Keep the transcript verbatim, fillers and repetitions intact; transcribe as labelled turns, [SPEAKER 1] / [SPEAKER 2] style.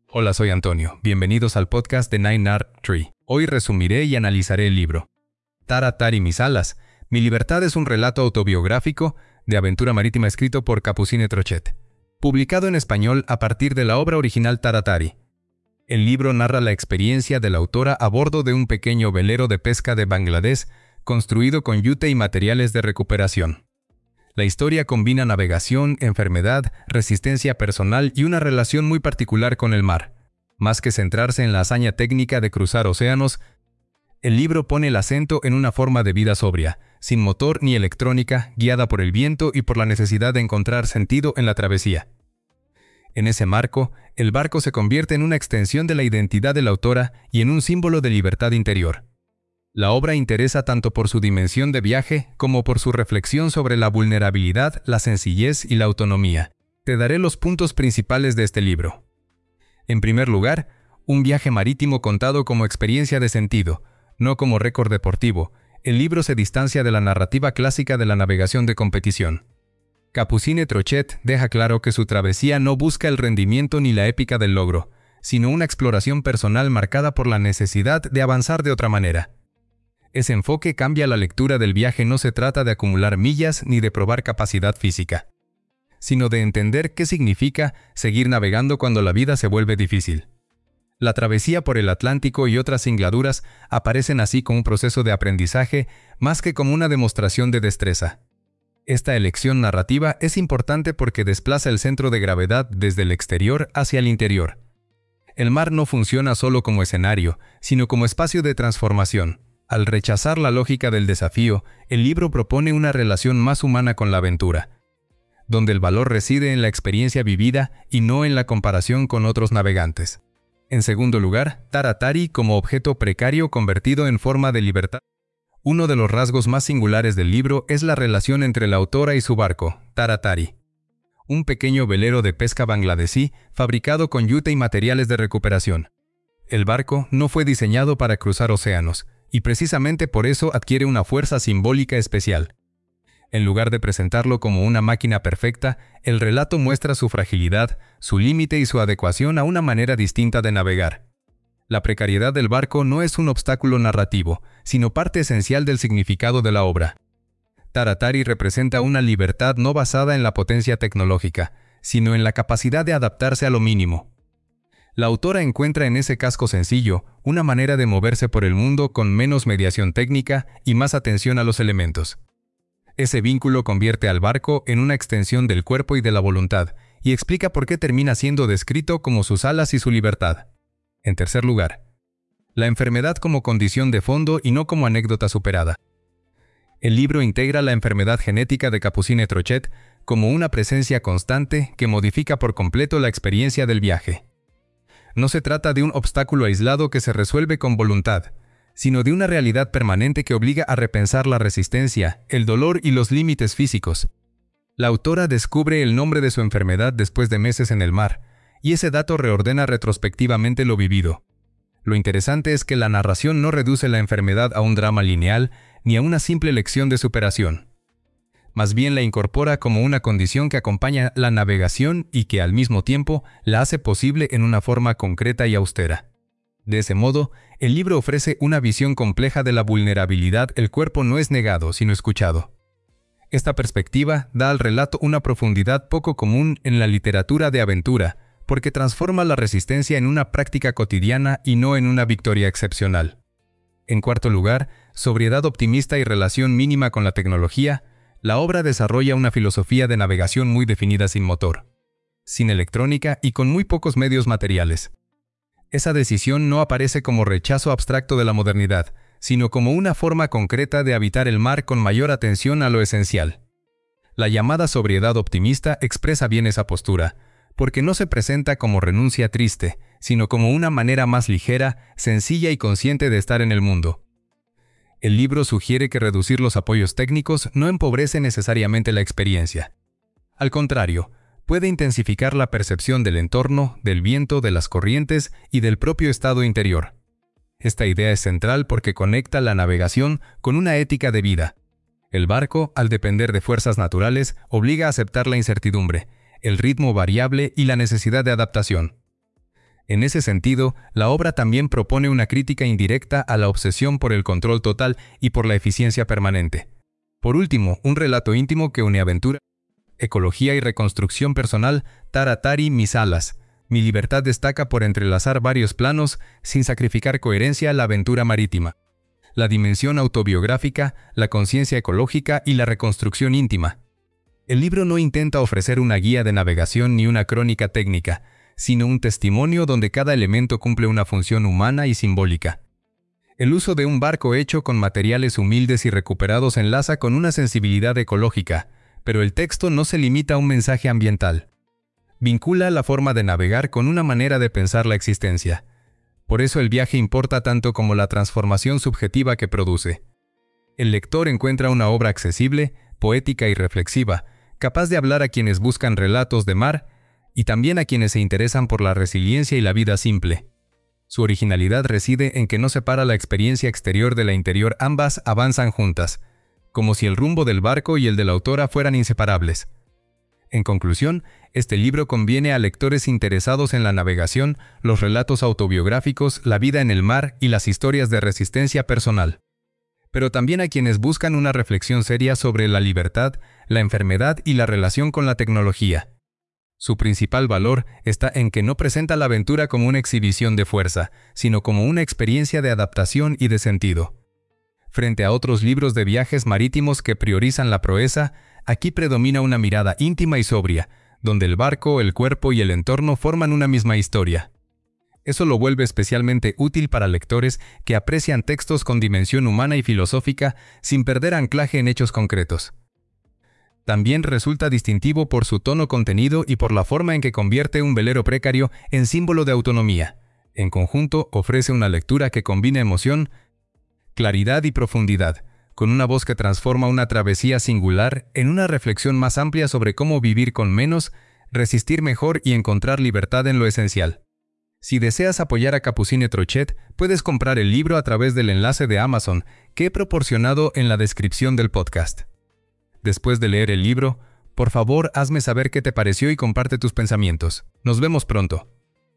[SPEAKER 1] Hola, soy Antonio. Bienvenidos al podcast de Nine Art Tree. Hoy resumiré y analizaré el libro Tara Tari, mis alas. Mi libertad es un relato autobiográfico de aventura marítima escrito por Capucine Trochet, publicado en español a partir de la obra original Tara Tari. El libro narra la experiencia de la autora a bordo de un pequeño velero de pesca de Bangladesh construido con yute y materiales de recuperación. La historia combina navegación, enfermedad, resistencia personal y una relación muy particular con el mar. Más que centrarse en la hazaña técnica de cruzar océanos, el libro pone el acento en una forma de vida sobria, sin motor ni electrónica, guiada por el viento y por la necesidad de encontrar sentido en la travesía. En ese marco, el barco se convierte en una extensión de la identidad de la autora y en un símbolo de libertad interior. La obra interesa tanto por su dimensión de viaje como por su reflexión sobre la vulnerabilidad, la sencillez y la autonomía. Te daré los puntos principales de este libro. En primer lugar, un viaje marítimo contado como experiencia de sentido, no como récord deportivo. El libro se distancia de la narrativa clásica de la navegación de competición. Capucine Trochet deja claro que su travesía no busca el rendimiento ni la épica del logro, sino una exploración personal marcada por la necesidad de avanzar de otra manera. Ese enfoque cambia la lectura del viaje. No se trata de acumular millas ni de probar capacidad física, sino de entender qué significa seguir navegando cuando la vida se vuelve difícil. La travesía por el Atlántico y otras singladuras aparecen así como un proceso de aprendizaje más que como una demostración de destreza. Esta elección narrativa es importante porque desplaza el centro de gravedad desde el exterior hacia el interior. El mar no funciona solo como escenario, sino como espacio de transformación. Al rechazar la lógica del desafío, el libro propone una relación más humana con la aventura, donde el valor reside en la experiencia vivida y no en la comparación con otros navegantes. En segundo lugar, Tara Tari como objeto precario convertido en forma de libertad. Uno de los rasgos más singulares del libro es la relación entre la autora y su barco, Tara Tari, un pequeño velero de pesca bangladesí fabricado con yute y materiales de recuperación. El barco no fue diseñado para cruzar océanos, y precisamente por eso adquiere una fuerza simbólica especial. En lugar de presentarlo como una máquina perfecta, el relato muestra su fragilidad, su límite y su adecuación a una manera distinta de navegar. La precariedad del barco no es un obstáculo narrativo, sino parte esencial del significado de la obra. Tara Tari representa una libertad no basada en la potencia tecnológica, sino en la capacidad de adaptarse a lo mínimo. La autora encuentra en ese casco sencillo una manera de moverse por el mundo con menos mediación técnica y más atención a los elementos. Ese vínculo convierte al barco en una extensión del cuerpo y de la voluntad, y explica por qué termina siendo descrito como sus alas y su libertad. En tercer lugar, la enfermedad como condición de fondo y no como anécdota superada. El libro integra la enfermedad genética de Capucine Trochet como una presencia constante que modifica por completo la experiencia del viaje. No se trata de un obstáculo aislado que se resuelve con voluntad, sino de una realidad permanente que obliga a repensar la resistencia, el dolor y los límites físicos. La autora descubre el nombre de su enfermedad después de meses en el mar, y ese dato reordena retrospectivamente lo vivido. Lo interesante es que la narración no reduce la enfermedad a un drama lineal ni a una simple lección de superación. Más bien la incorpora como una condición que acompaña la navegación y que al mismo tiempo la hace posible en una forma concreta y austera. De ese modo, el libro ofrece una visión compleja de la vulnerabilidad. El cuerpo no es negado, sino escuchado. Esta perspectiva da al relato una profundidad poco común en la literatura de aventura, porque transforma la resistencia en una práctica cotidiana y no en una victoria excepcional. En cuarto lugar, sobriedad optimista y relación mínima con la tecnología. La obra desarrolla una filosofía de navegación muy definida sin motor, sin electrónica y con muy pocos medios materiales. Esa decisión no aparece como rechazo abstracto de la modernidad, sino como una forma concreta de habitar el mar con mayor atención a lo esencial. La llamada sobriedad optimista expresa bien esa postura, porque no se presenta como renuncia triste, sino como una manera más ligera, sencilla y consciente de estar en el mundo. El libro sugiere que reducir los apoyos técnicos no empobrece necesariamente la experiencia. Al contrario, puede intensificar la percepción del entorno, del viento, de las corrientes y del propio estado interior. Esta idea es central porque conecta la navegación con una ética de vida. El barco, al depender de fuerzas naturales, obliga a aceptar la incertidumbre, el ritmo variable y la necesidad de adaptación. En ese sentido, la obra también propone una crítica indirecta a la obsesión por el control total y por la eficiencia permanente. Por último, un relato íntimo que une aventura, ecología y reconstrucción personal. Tara Tari, Mis alas. Mi libertad destaca por entrelazar varios planos sin sacrificar coherencia a la aventura marítima. La dimensión autobiográfica, la conciencia ecológica y la reconstrucción íntima. El libro no intenta ofrecer una guía de navegación ni una crónica técnica, sino un testimonio donde cada elemento cumple una función humana y simbólica. El uso de un barco hecho con materiales humildes y recuperados enlaza con una sensibilidad ecológica, pero el texto no se limita a un mensaje ambiental. Vincula la forma de navegar con una manera de pensar la existencia. Por eso el viaje importa tanto como la transformación subjetiva que produce. El lector encuentra una obra accesible, poética y reflexiva, capaz de hablar a quienes buscan relatos de mar y también a quienes se interesan por la resiliencia y la vida simple. Su originalidad reside en que no separa la experiencia exterior de la interior, ambas avanzan juntas, como si el rumbo del barco y el de la autora fueran inseparables. En conclusión, este libro conviene a lectores interesados en la navegación, los relatos autobiográficos, la vida en el mar y las historias de resistencia personal. Pero también a quienes buscan una reflexión seria sobre la libertad, la enfermedad y la relación con la tecnología. Su principal valor está en que no presenta la aventura como una exhibición de fuerza, sino como una experiencia de adaptación y de sentido. Frente a otros libros de viajes marítimos que priorizan la proeza, aquí predomina una mirada íntima y sobria, donde el barco, el cuerpo y el entorno forman una misma historia. Eso lo vuelve especialmente útil para lectores que aprecian textos con dimensión humana y filosófica sin perder anclaje en hechos concretos. También resulta distintivo por su tono contenido y por la forma en que convierte un velero precario en símbolo de autonomía. En conjunto, ofrece una lectura que combina emoción, claridad y profundidad, con una voz que transforma una travesía singular en una reflexión más amplia sobre cómo vivir con menos, resistir mejor y encontrar libertad en lo esencial. Si deseas apoyar a Capucine Trochet, puedes comprar el libro a través del enlace de Amazon que he proporcionado en la descripción del podcast. Después de leer el libro, por favor hazme saber qué te pareció y comparte tus pensamientos. Nos vemos pronto.